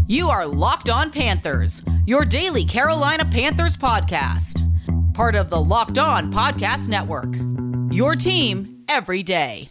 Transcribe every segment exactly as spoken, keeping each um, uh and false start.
You are Locked On Panthers, your daily Carolina Panthers podcast. Part of the Locked On Podcast Network. Your team every day.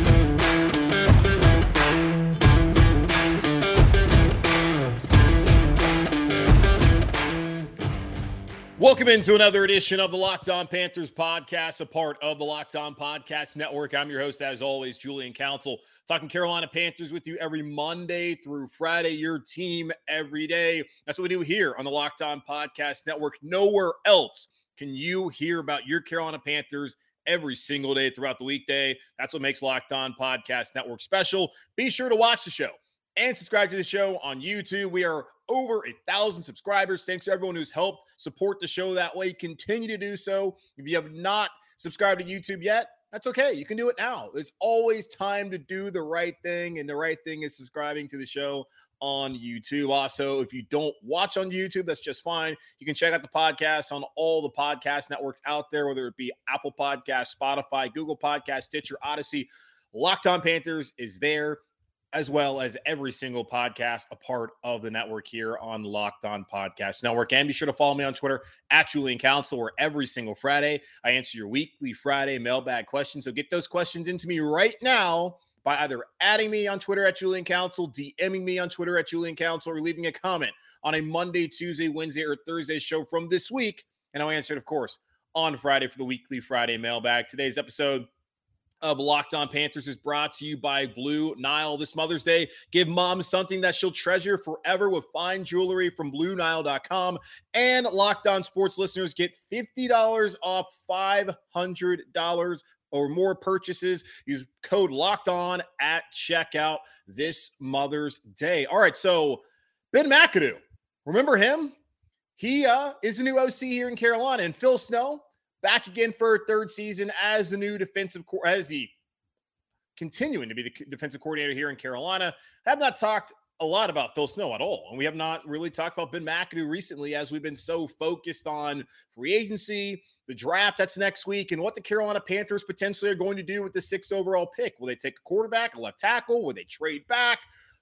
Welcome into another edition of the Locked On Panthers podcast, a part of the Locked On Podcast Network. I'm your host, as always, Julian Council, talking Carolina Panthers with you every Monday through Friday, your team every day. That's what we do here on the Locked On Podcast Network. Nowhere else can you hear about your Carolina Panthers every single day throughout the weekday. That's what makes Locked On Podcast Network special. Be sure to watch the show and subscribe to the show on YouTube. We are over a thousand subscribers. Thanks to everyone who's helped support the show that way. Continue to do so. If you have not subscribed to YouTube yet, that's okay. You can do it now. There's always time to do the right thing, and the right thing is subscribing to the show on YouTube. Also, if you don't watch on YouTube, that's just fine. You can check out the podcast on all the podcast networks out there, whether it be Apple Podcasts, Spotify, Google Podcasts, Stitcher, Odyssey. Locked On Panthers is there, as well as every single podcast, a part of the network here on Locked On Podcast Network. And be sure to follow me on Twitter at Julian Council, where every single Friday I answer your weekly Friday mailbag questions. So get those questions into me right now by either adding me on Twitter at Julian Council, DMing me on Twitter at Julian Council, or leaving a comment on a Monday, Tuesday, Wednesday, or Thursday show from this week. And I'll answer it, of course, on Friday for the weekly Friday mailbag. Today's episode of Locked On Panthers is brought to you by Blue Nile. This Mother's Day, give mom something that she'll treasure forever with fine jewelry from Blue Nile dot com. And Locked On Sports listeners get fifty dollars off five hundred dollars or more purchases. Use code Locked On at checkout this Mother's Day. All right, so Ben McAdoo, remember him? He uh, is the new O C here in Carolina, and Phil Snow back again for a third season as the new defensive, co- as the continuing to be the defensive coordinator here in Carolina. I have not talked a lot about Phil Snow at all, and we have not really talked about Ben McAdoo recently, as we've been so focused on free agency, the draft that's next week, and what the Carolina Panthers potentially are going to do with the sixth overall pick. Will they take a quarterback, a left tackle? Will they trade back?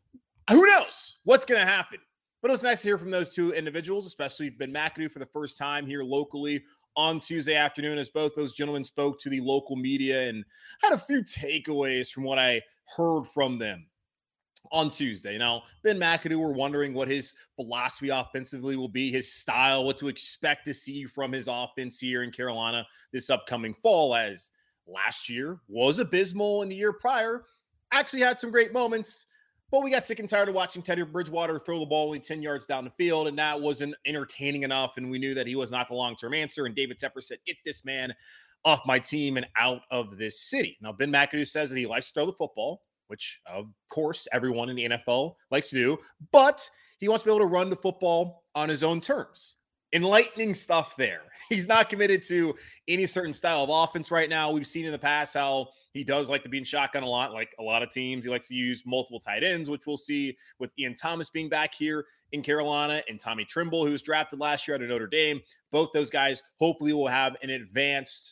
Who knows what's going to happen? But it was nice to hear from those two individuals, especially Ben McAdoo for the first time here locally on Tuesday afternoon, as both those gentlemen spoke to the local media and had a few takeaways from what I heard from them on Tuesday. Now, Ben McAdoo, we're wondering what his philosophy offensively will be, his style, what to expect to see from his offense here in Carolina this upcoming fall, as last year was abysmal and the year prior actually had some great moments. But we got sick and tired of watching Teddy Bridgewater throw the ball only ten yards down the field, and that wasn't entertaining enough, and we knew that he was not the long-term answer, and David Tepper said, get this man off my team and out of this city. Now, Ben McAdoo says that he likes to throw the football, which, of course, everyone in the N F L likes to do, but he wants to be able to run the football on his own terms. Enlightening stuff there. He's not committed to any certain style of offense right now. We've seen in the past how he does like to be in shotgun a lot, like a lot of teams. He likes to use multiple tight ends, which we'll see with Ian Thomas being back here in Carolina, and Tommy Trimble, who was drafted last year out of Notre Dame. Both those guys hopefully will have an advanced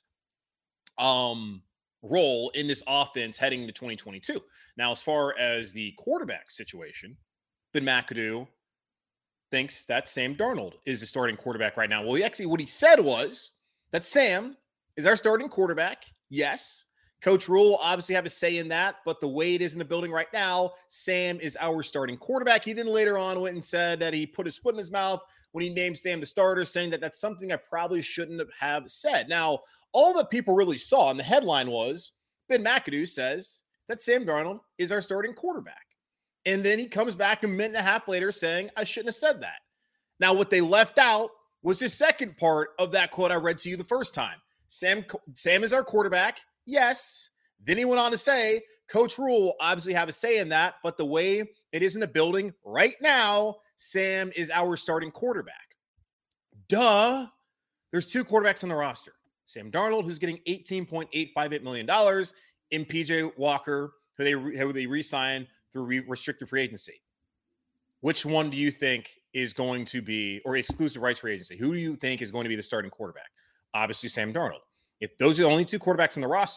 um, role in this offense heading to twenty twenty-two. Now, as far as the quarterback situation, Ben McAdoo thinks that Sam Darnold is the starting quarterback right now. Well, he actually, what he said was that Sam is our starting quarterback. Yes. Coach Rule will obviously have a say in that, but the way it is in the building right now, Sam is our starting quarterback. He then later on went and said that he put his foot in his mouth when he named Sam the starter, saying that that's something I probably shouldn't have said. Now, all that people really saw, and the headline was, Ben McAdoo says that Sam Darnold is our starting quarterback. And then he comes back a minute and a half later saying, I shouldn't have said that. Now, what they left out was the second part of that quote I read to you the first time. Sam, Sam is our quarterback. Yes. Then he went on to say, Coach Rule will obviously have a say in that, but the way it is in the building right now, Sam is our starting quarterback. Duh. There's two quarterbacks on the roster. Sam Darnold, who's getting eighteen point eight five eight million dollars, and P J Walker, who they, who they re-signed through re- restricted free agency. Which one do you think is going to be, or exclusive rights free agency? Who do you think is going to be the starting quarterback? Obviously, Sam Darnold. If those are the only two quarterbacks on the roster,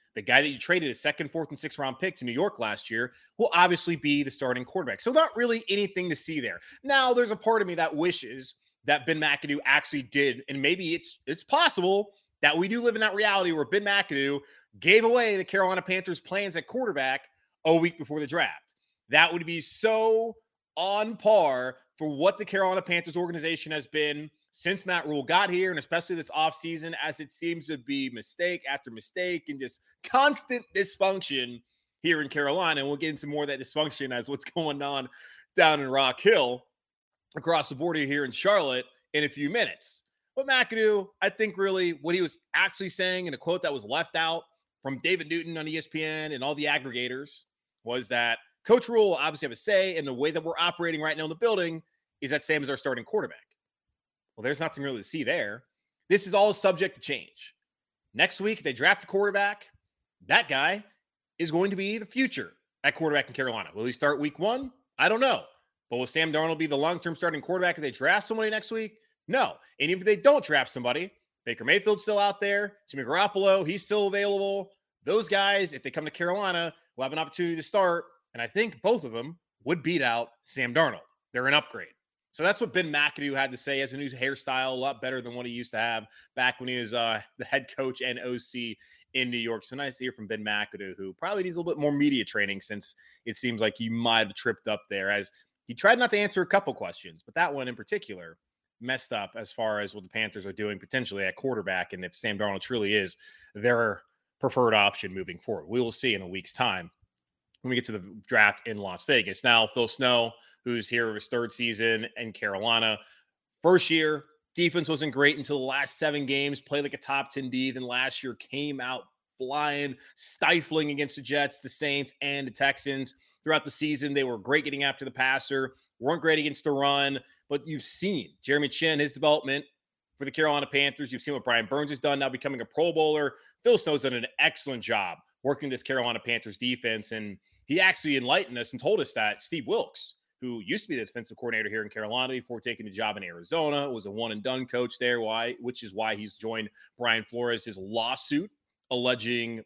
the guy that you traded a second, fourth, and sixth round pick to New York last year, will obviously be the starting quarterback. So not really anything to see there. Now, there's a part of me that wishes that Ben McAdoo actually did, and maybe it's it's possible that we do live in that reality where Ben McAdoo gave away the Carolina Panthers' plans at quarterback a week before the draft. That would be so on par for what the Carolina Panthers organization has been since Matt Rule got here, and especially this offseason, as it seems to be mistake after mistake and just constant dysfunction here in Carolina. And we'll get into more of that dysfunction as what's going on down in Rock Hill across the border here in Charlotte in a few minutes. But McAdoo, I think really what he was actually saying in a quote that was left out from David Newton on E S P N and all the aggregators was that Coach Rule will obviously have a say in the way that we're operating right now in the building is that Sam is our starting quarterback. Well, there's nothing really to see there. This is all subject to change. Next week, they draft a quarterback. That guy is going to be the future at quarterback in Carolina. Will he start week one? I don't know. But will Sam Darnold be the long-term starting quarterback if they draft somebody next week? No. And even if they don't draft somebody, Baker Mayfield's still out there. Jimmy Garoppolo, he's still available. Those guys, if they come to Carolina, will have an opportunity to start. And I think both of them would beat out Sam Darnold. They're an upgrade. So that's what Ben McAdoo had to say. He has a new hairstyle, a lot better than what he used to have back when he was uh, the head coach and O C in New York. So nice to hear from Ben McAdoo, who probably needs a little bit more media training since it seems like he might have tripped up there as he tried not to answer a couple questions, but that one in particular messed up as far as what the Panthers are doing potentially at quarterback and if Sam Darnold truly is their preferred option moving forward. We will see in a week's time when we get to the draft in Las Vegas. Now, Phil Snow, who's here for his third season in Carolina. First year, defense wasn't great until the last seven games, played like a top ten D. Then last year came out flying, stifling against the Jets, the Saints, and the Texans. Throughout the season, they were great getting after the passer, weren't great against the run, but you've seen Jeremy Chinn, his development for the Carolina Panthers. You've seen what Brian Burns has done, now becoming a Pro Bowler. Phil Snow's done an excellent job working this Carolina Panthers defense, and he actually enlightened us and told us that Steve Wilks, who used to be the defensive coordinator here in Carolina before taking the job in Arizona, was a one-and-done coach there, why, which is why he's joined Brian Flores' his lawsuit alleging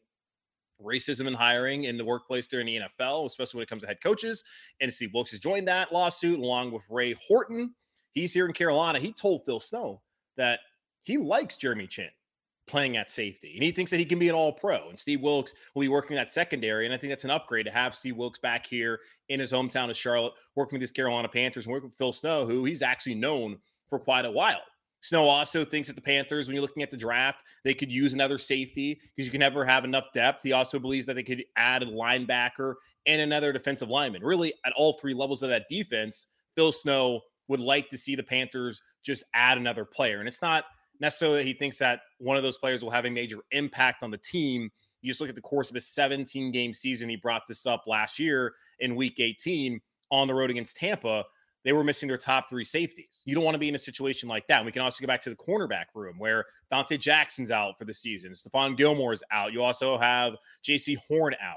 racism in hiring in the workplace during the N F L, especially when it comes to head coaches. And Steve Wilks has joined that lawsuit along with Ray Horton. He's here in Carolina. He told Phil Snow that he likes Jeremy Chinn playing at safety, and he thinks that he can be an all-pro, and Steve Wilks will be working that secondary, and I think that's an upgrade to have Steve Wilks back here in his hometown of Charlotte, working with his Carolina Panthers and working with Phil Snow, who he's actually known for quite a while. Snow also thinks that the Panthers, when you're looking at the draft, they could use another safety because you can never have enough depth. He also believes that they could add a linebacker and another defensive lineman. Really, at all three levels of that defense, Phil Snow would like to see the Panthers just add another player, and it's not necessarily that he thinks that one of those players will have a major impact on the team. You just look at the course of his seventeen-game season. He brought this up last year in week eighteen on the road against Tampa. They were missing their top three safeties. You don't want to be in a situation like that. And we can also go back to the cornerback room where Dante Jackson's out for the season. Stephon Gilmore's out. You also have J C Horn out.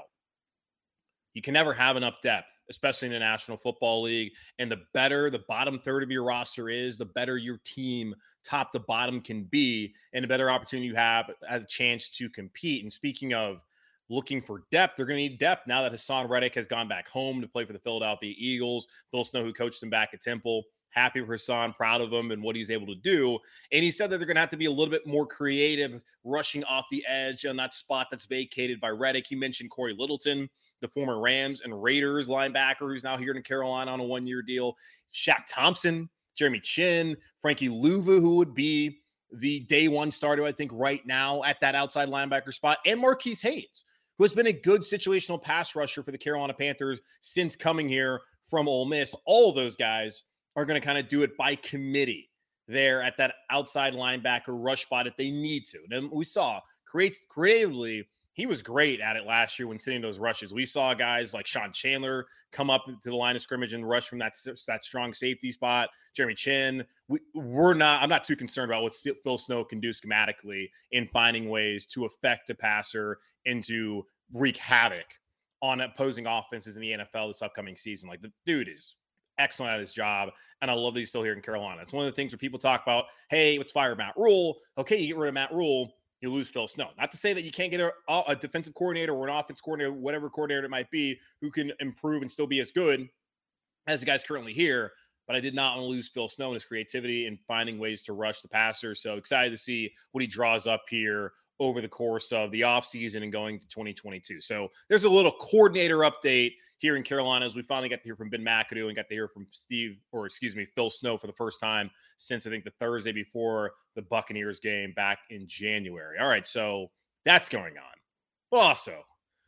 You can never have enough depth, especially in the National Football League. And the better the bottom third of your roster is, the better your team top to bottom can be, and the better opportunity you have as a chance to compete. And speaking of looking for depth, they're going to need depth now that Hassan Reddick has gone back home to play for the Philadelphia Eagles. Phil Snow, who coached him back at Temple, happy for Hassan, proud of him and what he's able to do. And he said that they're going to have to be a little bit more creative, rushing off the edge on that spot that's vacated by Reddick. He mentioned Corey Littleton, the former Rams and Raiders linebacker who's now here in Carolina on a one-year deal. Shaq Thompson, Jeremy Chinn, Frankie Louva, who would be the day one starter, I think, right now at that outside linebacker spot, and Marquise Haynes, who has been a good situational pass rusher for the Carolina Panthers since coming here from Ole Miss. All of those guys are going to kind of do it by committee there at that outside linebacker rush spot if they need to. And we saw creates creatively, he was great at it last year when sitting those rushes. We saw guys like Sean Chandler come up to the line of scrimmage and rush from that, that strong safety spot. Jeremy Chinn, we, we're not, I'm not too concerned about what Phil Snow can do schematically in finding ways to affect a passer and to wreak havoc on opposing offenses in the N F L this upcoming season. Like, the dude is excellent at his job, and I love that he's still here in Carolina. It's one of the things where people talk about, hey, let's fire Matt Rule. Okay, you get rid of Matt Rule. you lose Phil Snow. Not to say that you can't get a, a defensive coordinator or an offense coordinator, whatever coordinator it might be, who can improve and still be as good as the guys currently here. But I did not want to lose Phil Snow and his creativity and finding ways to rush the passer. So excited to see what he draws up here over the course of the offseason and going to twenty twenty-two. So there's a little coordinator update here in Carolina as we finally got to hear from Ben McAdoo and got to hear from Steve, or excuse me, Phil Snow for the first time since I think the Thursday before the Buccaneers game back in January. All right, so that's going on. But also,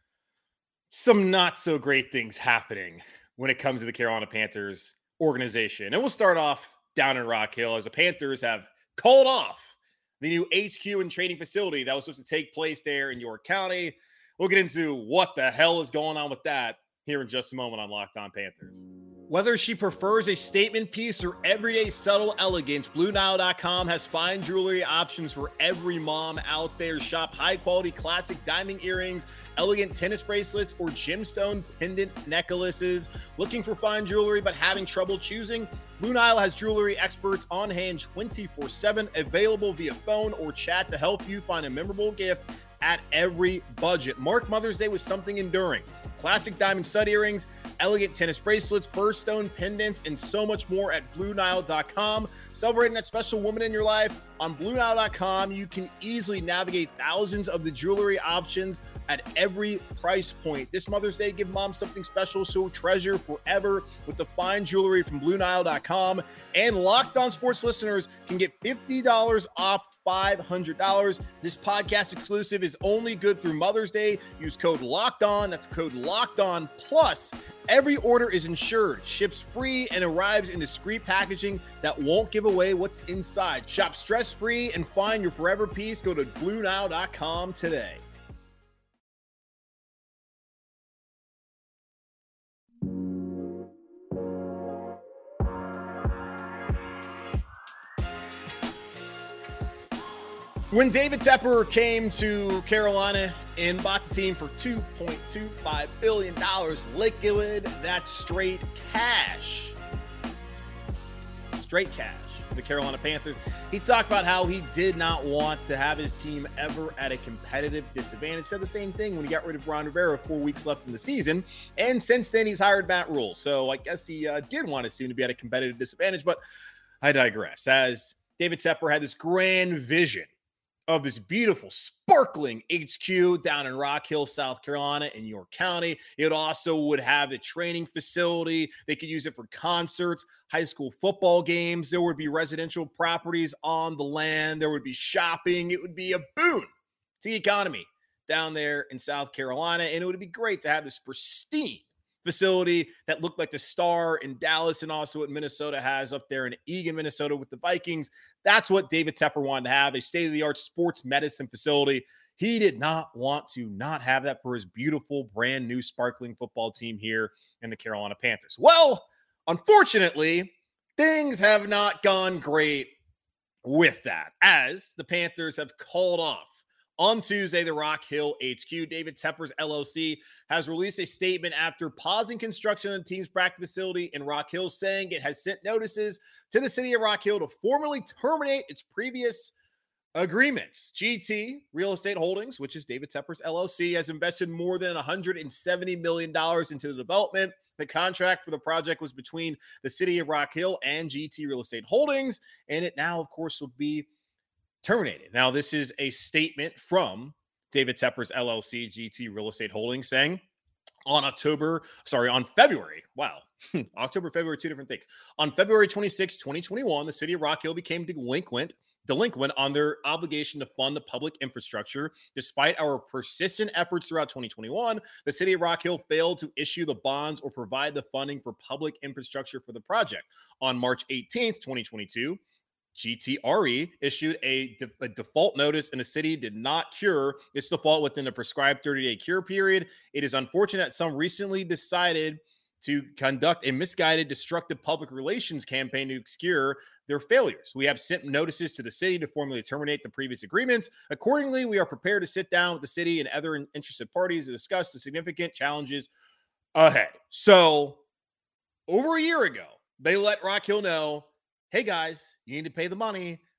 some not so great things happening when it comes to the Carolina Panthers organization. And we'll start off down in Rock Hill as the Panthers have called off the new H Q and training facility that was supposed to take place there in York County. We'll get into what the hell is going on with that here in just a moment on Locked On Panthers. Whether she prefers a statement piece or everyday subtle elegance, Blue Nile dot com has fine jewelry options for every mom out there. Shop high-quality classic diamond earrings, elegant tennis bracelets, or gemstone pendant necklaces. Looking for fine jewelry but having trouble choosing? Blue Nile has jewelry experts on hand twenty-four seven, available via phone or chat to help you find a memorable gift at every budget. Mark Mother's Day with something enduring. Classic diamond stud earrings, elegant tennis bracelets, birthstone pendants, and so much more at Blue Nile dot com. Celebrating that special woman in your life on Blue Nile dot com. You can easily navigate thousands of the jewelry options at every price point. This Mother's Day, give mom something special she'll treasure forever with the fine jewelry from Blue Nile dot com. And Locked On Sports listeners can get fifty dollars off five hundred dollars. This podcast exclusive is only good through Mother's Day. Use code Locked On. That's code Locked On. Plus, every order is insured, ships free, and arrives in discreet packaging that won't give away what's inside. Shop stress-free and find your forever piece. Go to Blue Nile dot com today. When David Tepper came to Carolina and bought the team for two point two five billion dollars liquid, that's straight cash. Straight cash for the Carolina Panthers. He talked about how he did not want to have his team ever at a competitive disadvantage. Said the same thing when he got rid of Ron Rivera, four weeks left in the season. And since then, he's hired Matt Rule. So I guess he uh, did want his team to be at a competitive disadvantage, but I digress. As David Tepper had this grand vision of this beautiful, sparkling H Q down in Rock Hill, South Carolina, in York County. It also would have a training facility. They could use it for concerts, high school football games. There would be residential properties on the land. There would be shopping. It would be a boon to the economy down there in South Carolina. And it would be great to have this pristine facility that looked like the Star in Dallas and also what Minnesota has up there in Eagan, Minnesota with the Vikings. That's what David Tepper wanted to have, a state-of-the-art sports medicine facility. He did not want to not have that for his beautiful, brand new, sparkling football team here in the Carolina Panthers. Well, unfortunately, things have not gone great with that, as the Panthers have called off on Tuesday, the Rock Hill H Q. David Tepper's L L C has released a statement after pausing construction of the team's practice facility in Rock Hill, saying it has sent notices to the city of Rock Hill to formally terminate its previous agreements. G T Real Estate Holdings, which is David Tepper's L L C, has invested more than one hundred seventy million dollars into the development. The contract for the project was between the city of Rock Hill and G T Real Estate Holdings, and it now, of course, will be terminated. Now, this is a statement from David Tepper's L L C, G T Real Estate Holdings, saying on October, sorry, on February, wow, October, February, two different things. On February twenty-sixth, twenty twenty-one, the city of Rock Hill became delinquent, delinquent on their obligation to fund the public infrastructure. Despite our persistent efforts throughout twenty twenty-one, the city of Rock Hill failed to issue the bonds or provide the funding for public infrastructure for the project. On March eighteenth, twenty twenty-two, G T R E issued a, de- a default notice, and the city did not cure its default within the prescribed thirty-day cure period. It is unfortunate that some recently decided to conduct a misguided, destructive public relations campaign to obscure their failures. We have sent notices to the city to formally terminate the previous agreements. Accordingly, we are prepared to sit down with the city and other interested parties to discuss the significant challenges ahead. So, over a year ago, they let Rock Hill know, hey guys, you need to pay the money.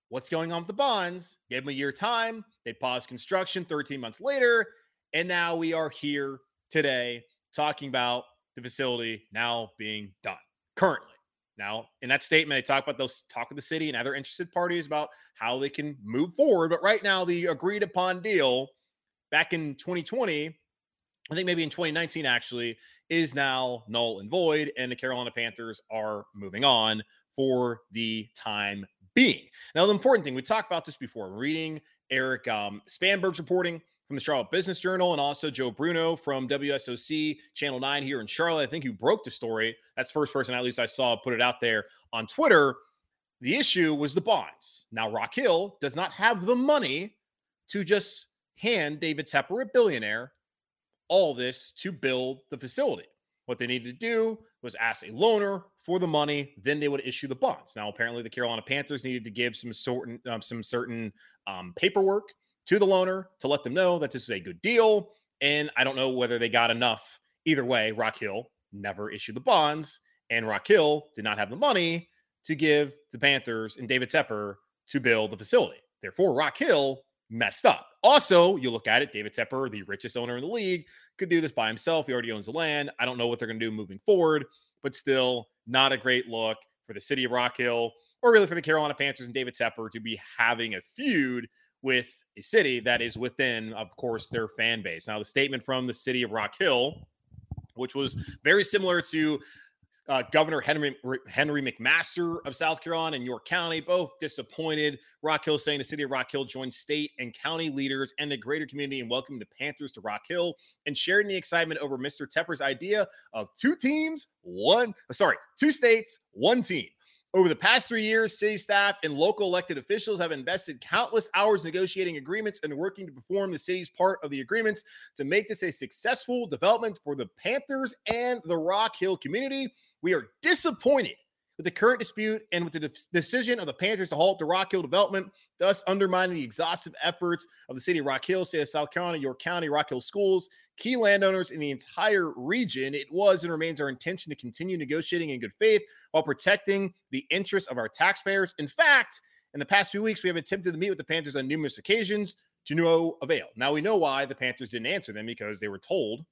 what's going on with the bonds? Gave them a year time. They paused construction thirteen months later. And now we are here today talking about the facility now being done currently. Now, in that statement, they talk about those talk with the city and other interested parties about how they can move forward. But right now, the agreed upon deal back in twenty twenty, I think maybe in twenty nineteen, actually, is now null and void. And the Carolina Panthers are moving on for the time being. Now, the important thing, we talked about this before, reading Eric um, Spanberg's reporting from the Charlotte Business Journal, and also Joe Bruno from W S O C Channel nine here in Charlotte, I think, who broke the story. That's the first person, at least I saw, put it out there on Twitter. The issue was the bonds. Now, Rock Hill does not have the money to just hand David Tepper, a billionaire, all this to build the facility. What they needed to do was ask a loaner for the money, then they would issue the bonds. Now, apparently, the Carolina Panthers needed to give some certain, um, some certain um, paperwork to the loaner to let them know that this is a good deal. And I don't know whether they got enough. Either way, Rock Hill never issued the bonds, and Rock Hill did not have the money to give the Panthers and David Tepper to build the facility. Therefore, Rock Hill messed up. Also, you look at it, David Tepper, the richest owner in the league, could do this by himself. He already owns the land. I don't know what they're going to do moving forward, but still not a great look for the city of Rock Hill, or really for the Carolina Panthers and David Tepper to be having a feud with a city that is within, of course, their fan base. Now, the statement from the city of Rock Hill, which was very similar to uh, Governor Henry Henry McMaster of South Carolina and York County, both disappointed. Rock Hill saying the city of Rock Hill joined state and county leaders and the greater community in welcoming the Panthers to Rock Hill and sharing the excitement over Mister Tepper's idea of two teams, one, sorry, two states, one team. Over the past three years, city staff and local elected officials have invested countless hours negotiating agreements and working to perform the city's part of the agreements to make this a successful development for the Panthers and the Rock Hill community. We are disappointed with the current dispute and with the de- decision of the Panthers to halt the Rock Hill development, thus undermining the exhaustive efforts of the city of Rock Hill, state of South Carolina, York County, Rock Hill schools, key landowners in the entire region. It was and remains our intention to continue negotiating in good faith while protecting the interests of our taxpayers. In fact, in the past few weeks, we have attempted to meet with the Panthers on numerous occasions to no avail. Now, we know why the Panthers didn't answer them, because they were told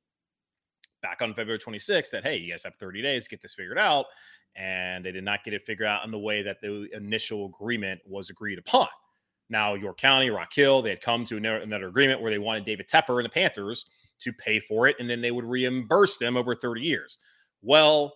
back on February twenty-sixth that, hey, you guys have thirty days to get this figured out. And they did not get it figured out in the way that the initial agreement was agreed upon. Now, York County, Rock Hill, they had come to another, another agreement where they wanted David Tepper and the Panthers to pay for it, and then they would reimburse them over thirty years. Well,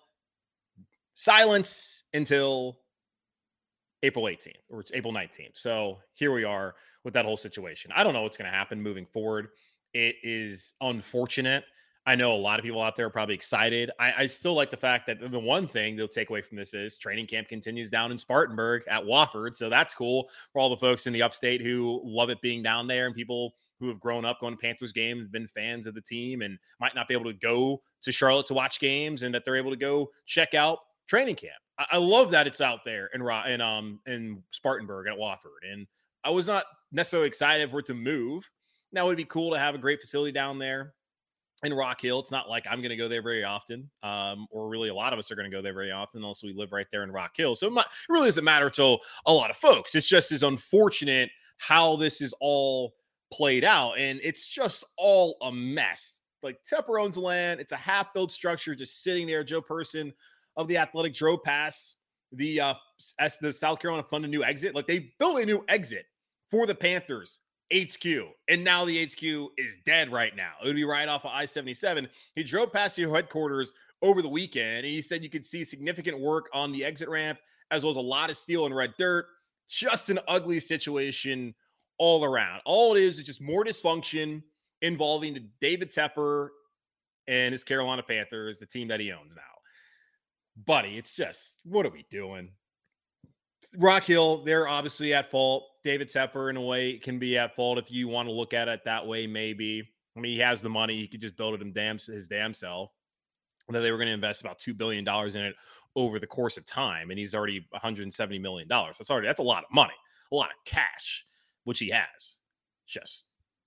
silence until April eighteenth or April nineteenth. So here we are with that whole situation. I don't know what's going to happen moving forward. It is unfortunate. I know a lot of people out there are probably excited. I, I still like the fact that the one thing they'll take away from this is training camp continues down in Spartanburg at Wofford. So that's cool for all the folks in the upstate who love it being down there, and people who have grown up going to Panthers games and been fans of the team and might not be able to go to Charlotte to watch games, and that they're able to go check out training camp. I, I love that it's out there in, in, um, in Spartanburg at Wofford. And I was not necessarily excited for it to move. Now, it would be cool to have a great facility down there in Rock Hill. It's not like I'm going to go there very often, um, or really a lot of us are going to go there very often. Also, we live right there in Rock Hill. So it, might, it really doesn't matter to a lot of folks. It's just as unfortunate how this is all played out. And it's just all a mess. Like, Tepper owns the land. It's a half-built structure just sitting there. Joe Person of The Athletic drove past the, uh, as the South Carolina fund a new exit. Like, they built a new exit for the Panthers H Q, and now the H Q is dead right now. It would be right off of I seventy-seven. He drove past your headquarters over the weekend, and he said you could see significant work on the exit ramp, as well as a lot of steel and red dirt. Just an ugly situation all around. All it is is just more dysfunction involving David Tepper and his Carolina Panthers, the team that he owns now. Buddy, it's just, what are we doing? Rock Hill, they're obviously at fault. David Tepper, in a way, can be at fault if you want to look at it that way, maybe. I mean, he has the money. He could just build it him damn, his damn self. And then they were going to invest about two billion dollars in it over the course of time, and he's already one hundred seventy million dollars. That's already, that's a lot of money, a lot of cash, which he has. Just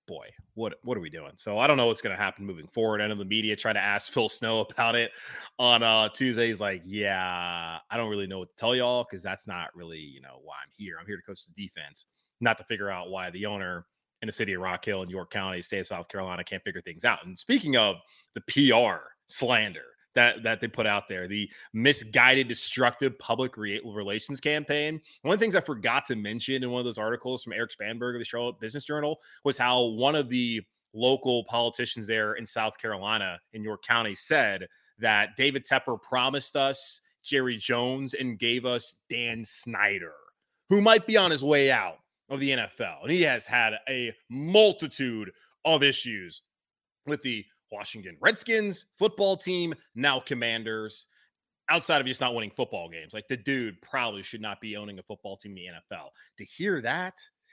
boy, what what are we doing? So I don't know what's going to happen moving forward. I know the media tried to ask Phil Snow about it on uh, Tuesday. He's like, yeah, I don't really know what to tell y'all because that's not really, you know, why I'm here. I'm here to coach the defense, not to figure out why the owner in the city of Rock Hill in York County, state of South Carolina, can't figure things out. And speaking of the P R slander that, that they put out there, the misguided, destructive public re- relations campaign, one of the things I forgot to mention in one of those articles from Eric Spanberg of the Charlotte Business Journal was how one of the local politicians there in South Carolina in York County said that David Tepper promised us Jerry Jones and gave us Dan Snyder, who might be on his way out of the N F L. And he has had a multitude of issues with the Washington Redskins football team, now Commanders, outside of just not winning football games. Like, the dude probably should not be owning a football team in the N F L. To hear that,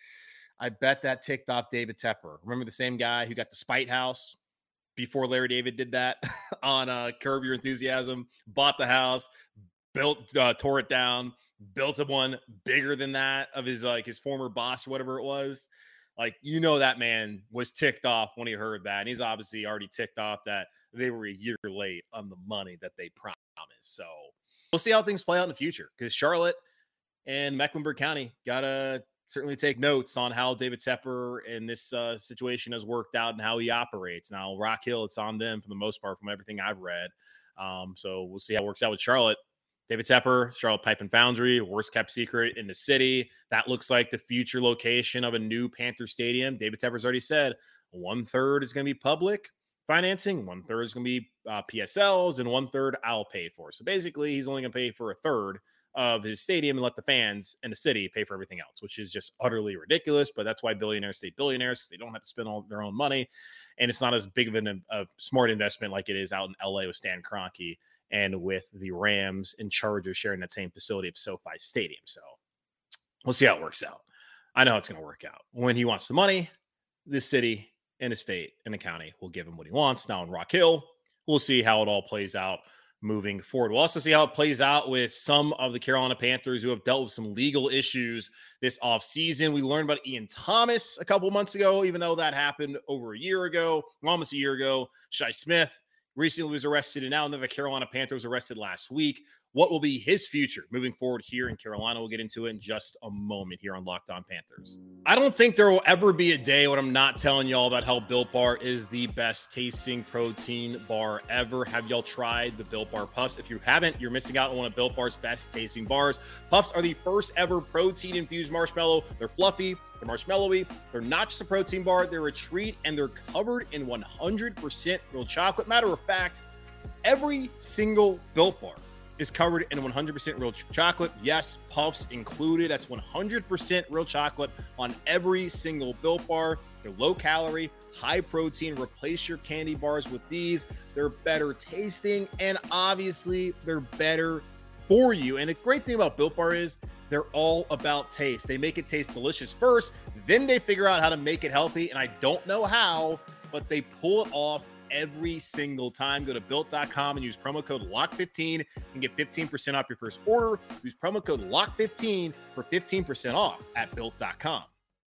I bet that ticked off David Tepper. Remember the same guy who got the Spite House before Larry David did that on uh, Curb Your Enthusiasm, bought the house, built, uh, tore it down, built a one bigger than that of his like his former boss or whatever it was. Like, you know, that man was ticked off when he heard that. And he's obviously already ticked off that they were a year late on the money that they promised. So we'll see how things play out in the future, because Charlotte and Mecklenburg County got to certainly take notes on how David Tepper in this uh, situation has worked out and how he operates. Now, Rock Hill, it's on them for the most part from everything I've read. Um, so we'll see how it works out with Charlotte. David Tepper, Charlotte Pipe and Foundry, worst kept secret in the city. That looks like the future location of a new Panther Stadium. David Tepper's already said one third is going to be public financing, one third is going to be uh, P S Ls, and one third I'll pay for. So basically, he's only going to pay for a third of his stadium and let the fans in the city pay for everything else, which is just utterly ridiculous. But that's why billionaires stay billionaires, because they don't have to spend all their own money. And it's not as big of an, a smart investment like it is out in L A with Stan Kroenke and with the Rams and Chargers sharing that same facility of SoFi Stadium. So we'll see how it works out. I know it's going to work out. When he wants the money, the city and the state and the county will give him what he wants. Now in Rock Hill, we'll see how it all plays out moving forward. We'll also see how it plays out with some of the Carolina Panthers who have dealt with some legal issues this offseason. We learned about Ian Thomas a couple months ago, even though that happened over a year ago, almost a year ago. Shi Smith recently was arrested, and now another Carolina Panther was arrested last week. What will be his future moving forward here in Carolina? We'll get into it in just a moment here on Locked On Panthers. I don't think there will ever be a day when I'm not telling y'all about how Built Bar is the best tasting protein bar ever. Have y'all tried the Built Bar Puffs? If you haven't, you're missing out on one of Built Bar's best tasting bars. Puffs are the first ever protein-infused marshmallow. They're fluffy, they're marshmallowy, they're not just a protein bar, they're a treat, and they're covered in one hundred percent real chocolate. Matter of fact, every single Built Bar is covered in one hundred percent real ch- chocolate. Yes, Puffs included. That's one hundred percent real chocolate on every single Built Bar. They're low calorie, high protein. Replace your candy bars with these. They're better tasting, and obviously they're better for you. And the great thing about Built Bar is they're all about taste. They make it taste delicious first, then they figure out how to make it healthy. And I don't know how, but they pull it off every single time. Go to built dot com and use promo code lock fifteen and get fifteen percent off your first order. Use promo code lock fifteen for fifteen percent off at built dot com.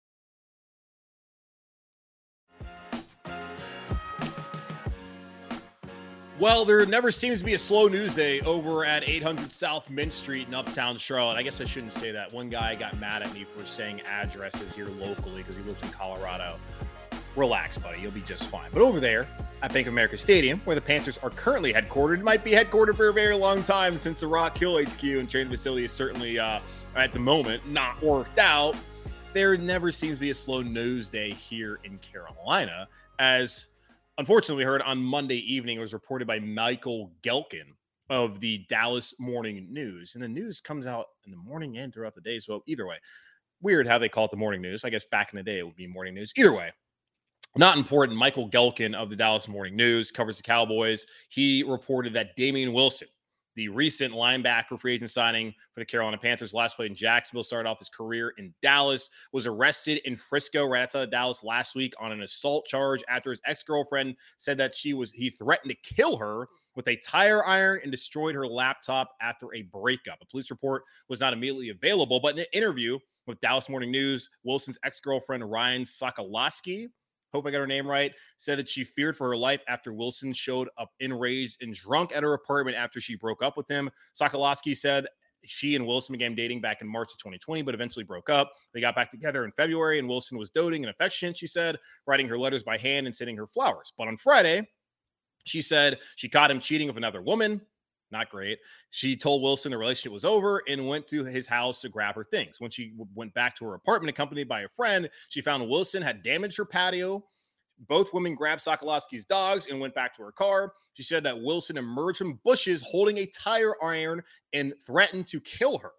Well, there never seems to be a slow news day over at eight hundred South Mint Street in Uptown Charlotte. I guess I shouldn't say that. One guy got mad at me for saying addresses here locally because he lives in Colorado. Relax, buddy. You'll be just fine. But over there at Bank of America Stadium, where the Panthers are currently headquartered, might be headquartered for a very long time since the Rock Hill H Q and training facility is certainly, uh, at the moment, not worked out. There never seems to be a slow news day here in Carolina, as unfortunately we heard on Monday evening, it was reported by Michael Gehlken of the Dallas Morning News. And the news comes out in the morning and throughout the day. So either way, weird how they call it the morning news. I guess back in the day it would be morning news. Either way, not important. Michael Gehlken of the Dallas Morning News covers the Cowboys. He reported that Damian Wilson, the recent linebacker free agent signing for the Carolina Panthers, last played in Jacksonville, started off his career in Dallas, was arrested in Frisco right outside of Dallas last week on an assault charge after his ex-girlfriend said that she was he threatened to kill her with a tire iron and destroyed her laptop after a breakup. A police report was not immediately available, but in an interview with Dallas Morning News, Wilson's ex-girlfriend Ryan Sokolowski hope I got her name right, said that she feared for her life after Wilson showed up enraged and drunk at her apartment after she broke up with him. Sokolowski said she and Wilson began dating back in March of twenty twenty, but eventually broke up. They got back together in February, and Wilson was doting and affectionate, she said, writing her letters by hand and sending her flowers. But on Friday, she said she caught him cheating with another woman. Not great. She told Wilson the relationship was over and went to his house to grab her things. When she w- went back to her apartment accompanied by a friend, she found Wilson had damaged her patio. Both women grabbed Sokolowski's dogs and went back to her car. She said that Wilson emerged from bushes holding a tire iron and threatened to kill her.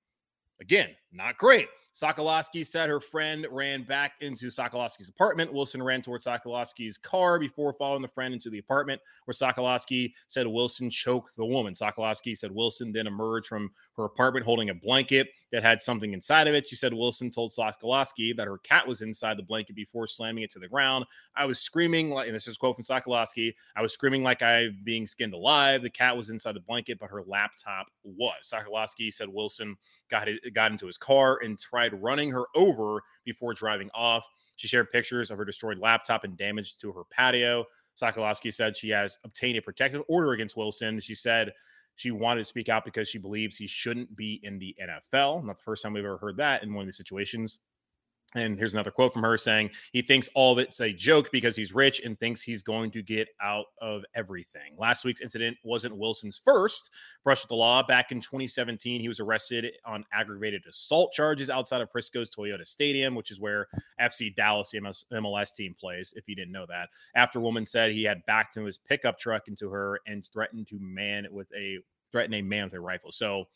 Again, not great. Sokolowski said her friend ran back into Sokolowski's apartment. Wilson ran towards Sokolowski's car before following the friend into the apartment, where Sokolowski said Wilson choked the woman. Sokolowski said Wilson then emerged from her apartment holding a blanket that had something inside of it. She said Wilson told Sokolowski that her cat was inside the blanket before slamming it to the ground. I was screaming, like, and this is a quote from Sokolowski, I was screaming like I'm being skinned alive. The cat was inside the blanket, but her laptop was. Sokolowski said Wilson got, it, got into his car and tried running her over before driving off. She shared pictures of her destroyed laptop and damage to her patio. Sokolowski said she has obtained a protective order against Wilson. She said she wanted to speak out because she believes he shouldn't be in the N F L. Not the first time we've ever heard that in one of these situations. And here's another quote from her saying, he thinks all of it's a joke because he's rich and thinks he's going to get out of everything. Last week's incident wasn't Wilson's first brush with the law. Back in twenty seventeen, he was arrested on aggravated assault charges outside of Frisco's Toyota Stadium, which is where F C Dallas, the M L S team, plays, if you didn't know that. After a woman said he had backed into his pickup truck into her and threatened to man with a threaten a man with a rifle. So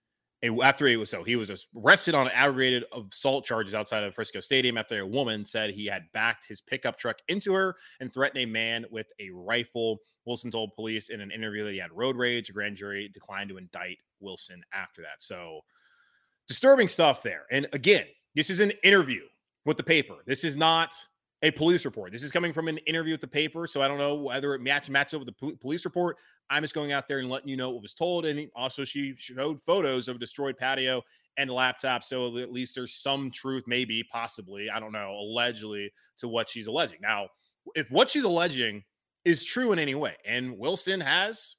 After he was so he was arrested on aggravated assault charges outside of Frisco Stadium after a woman said he had backed his pickup truck into her and threatened a man with a rifle. Wilson told police in an interview that he had road rage. A grand jury declined to indict Wilson after that. So disturbing stuff there. And again, this is an interview with the paper. This is not a police report. This is coming from an interview with the paper. So I don't know whether it match, matches up with the police report. I'm just going out there and letting you know what was told. And also she showed photos of a destroyed patio and laptop. So at least there's some truth, maybe, possibly, I don't know, allegedly to what she's alleging. Now, if what she's alleging is true in any way, and Wilson has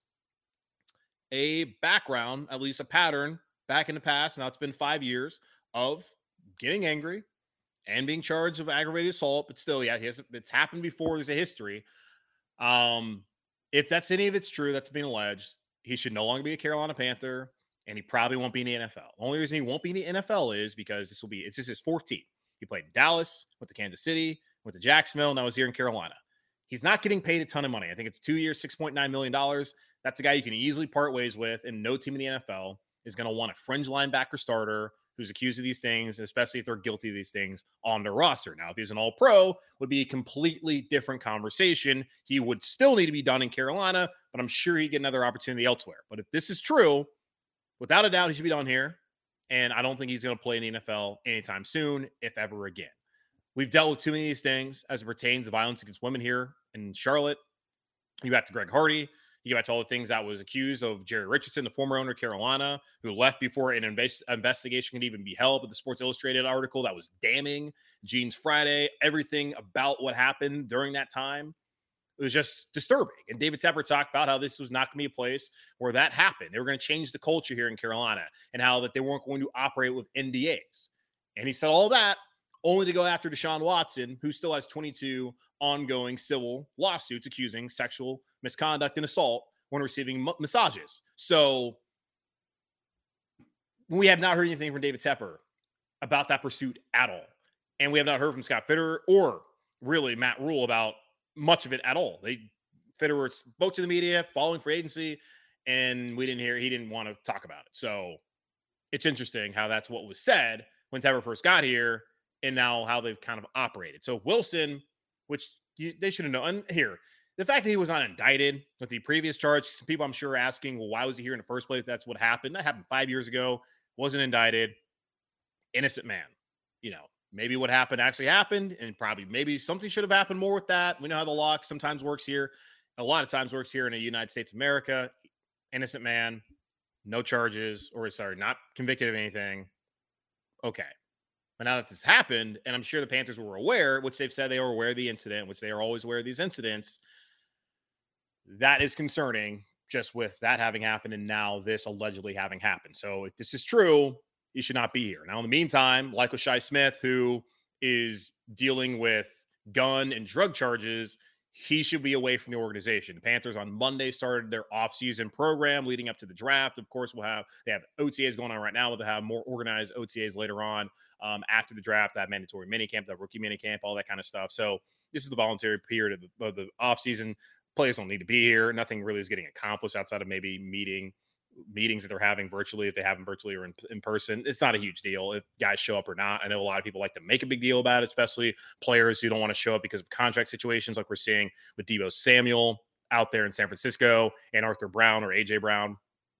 a background, at least a pattern back in the past, now it's been five years of getting angry and being charged of aggravated assault, but still, yeah, he hasn't, it's happened before. There's a history. Um, If that's any of it's true, that's being alleged, he should no longer be a Carolina Panther, and he probably won't be in the N F L. The only reason he won't be in the N F L is because this will be, it's just his fourth team. He played in Dallas, went to Kansas City, went to Jacksonville, and now he's here in Carolina. He's not getting paid a ton of money. I think it's two years, six point nine million dollars. That's a guy you can easily part ways with, and no team in the N F L is going to want a fringe linebacker starter who's accused of these things, especially if they're guilty of these things, on their roster. Now, if he's an all-pro, would be a completely different conversation. He would still need to be done in Carolina, but I'm sure he'd get another opportunity elsewhere. But if this is true, without a doubt, he should be done here. And I don't think he's going to play in the N F L anytime soon, if ever again. We've dealt with too many of these things as it pertains to violence against women here in Charlotte. You back to Greg Hardy. You get back to all the things that was accused of Jerry Richardson, the former owner of Carolina, who left before an invest- investigation could even be held with the Sports Illustrated article that was damning. Jeans Friday, everything about what happened during that time. It was just disturbing. And David Tepper talked about how this was not going to be a place where that happened. They were going to change the culture here in Carolina and how that they weren't going to operate with N D As. And he said all that only to go after Deshaun Watson, who still has twenty-two ongoing civil lawsuits accusing sexual misconduct and assault when receiving m- massages. So we have not heard anything from David Tepper about that pursuit at all. And we have not heard from Scott Fitterer or really Matt Rule about much of it at all. They Fitterer spoke to the media following free agency, and we didn't hear, he didn't want to talk about it. So it's interesting how that's what was said when Tepper first got here, and now how they've kind of operated. So Wilson, which you, they should have known. And here, the fact that he was not indicted with the previous charge, some people I'm sure are asking, well, why was he here in the first place? That's what happened. That happened five years ago. Wasn't indicted. Innocent man. You know, maybe what happened actually happened, and probably maybe something should have happened more with that. We know how the law sometimes works here. A lot of times works here in the United States of America. Innocent man, no charges, or sorry, not convicted of anything. Okay. But now that this happened, and I'm sure the Panthers were aware, which they've said they were aware of the incident, which they are always aware of these incidents, that is concerning, just with that having happened and now this allegedly having happened. So if this is true, he should not be here. Now, in the meantime, like with Shi Smith, who is dealing with gun and drug charges, he should be away from the organization. The Panthers on Monday started their offseason program leading up to the draft. Of course, we'll have they have O T As going on right now. They'll have more organized O T As later on um, after the draft. That mandatory minicamp, that rookie minicamp, all that kind of stuff. So this is the voluntary period of the, of the offseason. Players don't need to be here. Nothing really is getting accomplished outside of maybe meeting meetings that they're having virtually, if they have them virtually or in, in person. It's not a huge deal if guys show up or not. I know a lot of people like to make a big deal about it, especially players who don't want to show up because of contract situations like we're seeing with Deebo Samuel out there in San Francisco and Arthur Brown or A J Brown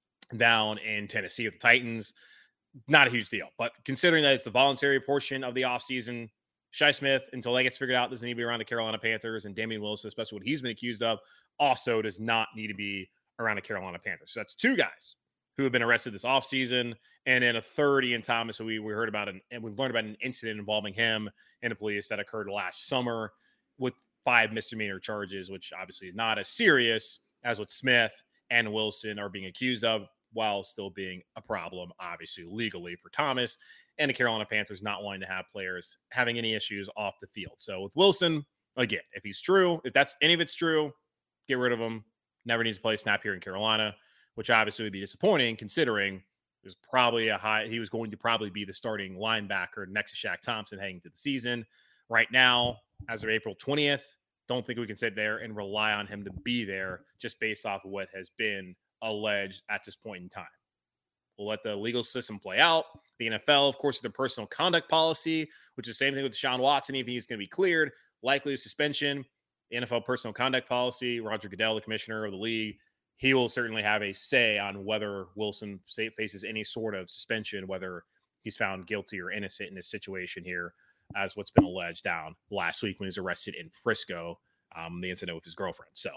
down in Tennessee with the Titans. Not a huge deal. But considering that it's a voluntary portion of the offseason, Shi Smith, until that gets figured out, doesn't need to be around the Carolina Panthers, and Damian Wilson, especially what he's been accused of, also does not need to be around the Carolina Panthers. So that's two guys who have been arrested this offseason, and then a third, Ian Thomas, who we, we heard about, an, and we learned about an incident involving him and the police that occurred last summer with five misdemeanor charges, which obviously is not as serious as what Smith and Wilson are being accused of, while still being a problem, obviously, legally for Thomas and the Carolina Panthers not wanting to have players having any issues off the field. So with Wilson, again, if he's true, if that's any of it's true, get rid of him. Never needs to play a snap here in Carolina, which obviously would be disappointing considering there's probably a high, he was going to probably be the starting linebacker next to Shaq Thompson heading to the season. Right now, as of April twentieth, don't think we can sit there and rely on him to be there just based off of what has been alleged at this point in time. We'll let the legal system play out. The N F L, of course, is the personal conduct policy, which is the same thing with Deshaun Watson. If he's going to be cleared, likely a suspension. The N F L personal conduct policy, Roger Goodell, the commissioner of the league, he will certainly have a say on whether Wilson faces any sort of suspension, whether he's found guilty or innocent in this situation here, as what's been alleged down last week when he was arrested in Frisco, um, the incident with his girlfriend. So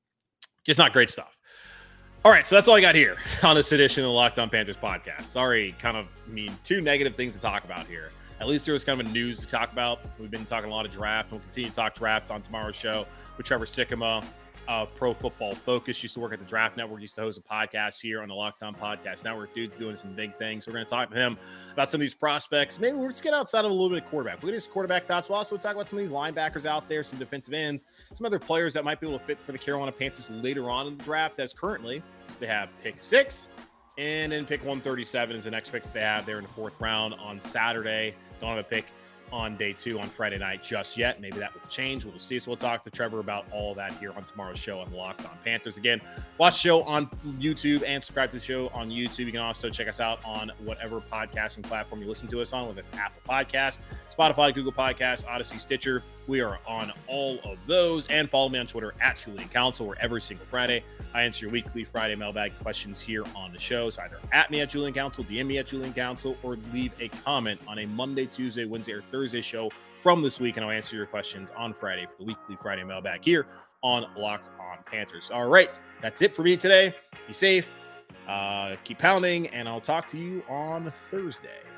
just not great stuff. All right, so that's all I got here on this edition of the Locked On Panthers podcast. Sorry, kind of mean two negative things to talk about here. At least there was kind of a news to talk about. We've been talking a lot of draft. We'll continue to talk draft on tomorrow's show with Trevor Sikkema of Pro Football Focus. Used to work at the Draft Network. Used to host a podcast here on the Locked On Podcast Network. Dude's doing some big things. We're going to talk to him about some of these prospects. Maybe we'll just get outside of a little bit of quarterback. We'll get his quarterback thoughts. We'll also talk about some of these linebackers out there, some defensive ends, some other players that might be able to fit for the Carolina Panthers later on in the draft, as currently they have pick six, and then pick one thirty-seven is the next pick that they have there in the fourth round on Saturday. Don't have a pick on day two on Friday night just yet. Maybe that will change. We'll see. So we'll talk to Trevor about all that here on tomorrow's show on the Locked On Panthers. Again, watch the show on YouTube and subscribe to the show on YouTube. You can also check us out on whatever podcasting platform you listen to us on, whether it's Apple Podcasts, Spotify, Google Podcasts, Odyssey, Stitcher. We are on all of those. And follow me on Twitter at Julian Council, where every single Friday I answer your weekly Friday mailbag questions here on the show. So either at me at Julian Council, D M me at Julian Council, or leave a comment on a Monday, Tuesday, Wednesday, or Thursday show from this week, and I'll answer your questions on Friday for the weekly Friday mailbag here on Locked On Panthers. All right, that's it for me today. Be safe, uh, keep pounding, and I'll talk to you on Thursday.